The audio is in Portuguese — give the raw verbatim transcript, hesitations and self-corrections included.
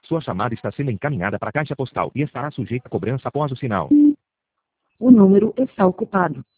Sua chamada está sendo encaminhada para a caixa postal e estará sujeita a cobrança após o sinal. O número está ocupado.